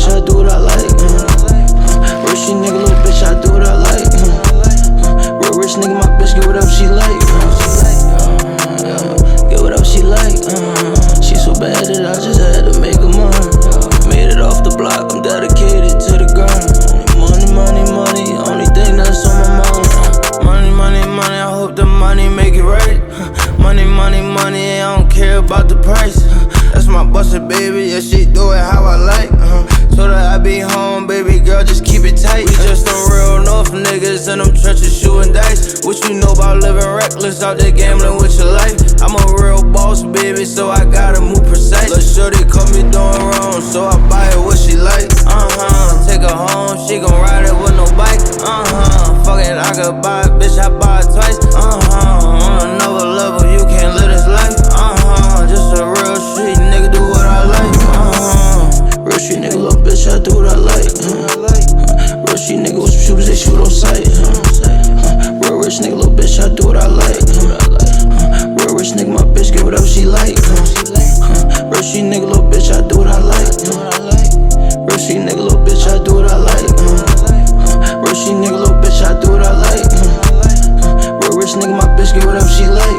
bitch, I do what I like. Real shit nigga, little bitch, I do what I like. Real rich nigga, my bitch, get whatever she like. Get whatever she like. She so bad that I just had to make her mine. Made it off the block, I'm dedicated to the grind. Money, money, money, only thing that's on my mind. Money, money, money, I hope the money make it right. Money, money, money, I don't care about the price. That's my busted baby, yeah, she do it how I like. So that I be home, baby girl, just keep it tight. We just some real North niggas in them trenches shooting dice. What you know about living reckless out there gambling with your life? I'm a real boss, baby, so I gotta move precise. Lil' shorty caught me doing wrong, so I buy her what she like. Take her home, she gon' ride it with no bike. Fuck it, I could buy it, bitch, I buy it twice. On another level, you can't live this life. Just a real street nigga, do what I like. Real street nigga, little bitch, I do what I like. Real street nigga with some shooters, they shoot on sight. Real rich nigga, little bitch, I do what I like. Real rich nigga, my bitch, get whatever she like. Real street nigga, little bitch, I do what I like. Real street nigga, little bitch, I do what I like. Real street nigga, little bitch, I do what I like. Real rich nigga, my bitch, get whatever she like.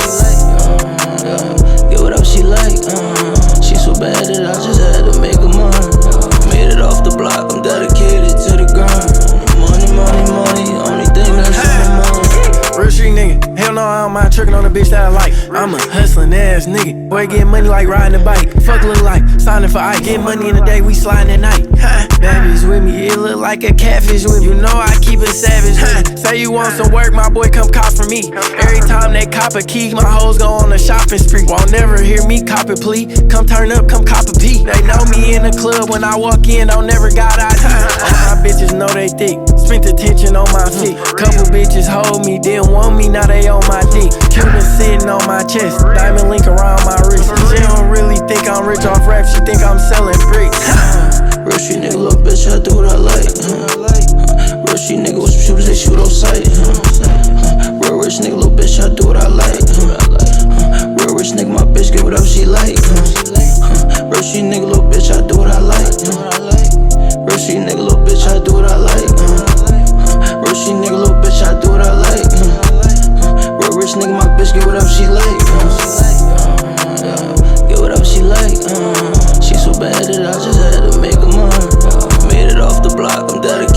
Get whatever she like. She so bad that I just had to make her mine. Made it off the block, I'm dedicated to the grind. Money, money, money, only thing that's on my mind. Real street nigga, hell no, I don't mind tricking on the bitch that I like. I'm a hustling ass nigga, boy get money like riding a bike. Fuck look like signing for ice, get money in the day, we sliding at night. Babies with me, it look like a catfish with me. You know I keep it savage. Say you want some work, my boy come cop for me. Every time they cop a key, my hoes go on a shopping spree. Won't never hear me cop a plea. Come turn up, come cop a pee. They know me in the club when I walk in, don't never got ID. All my bitches know they thick, spent attention on my feet. Couple bitches hold me, didn't want me, now they on my dick. Cuban sitting on my chest, diamond link around my wrist. She don't really think I'm rich off rap, she think I'm selling bricks. Real street nigga, little bitch, I do what I like. Real street nigga with some shooters, they shoot on sight. Real rich nigga, little bitch, I do what I like. Real rich nigga, my bitch, get whatever she like. Real street nigga, little bitch, I do what I like. Real street nigga, little bitch, I do what I like. Real street nigga, little bitch, I do what I like. Real rich nigga, my bitch, get whatever she like. Get whatever she like. She so bad that I just had to make her mine. Made it off the block, I'm dedicated.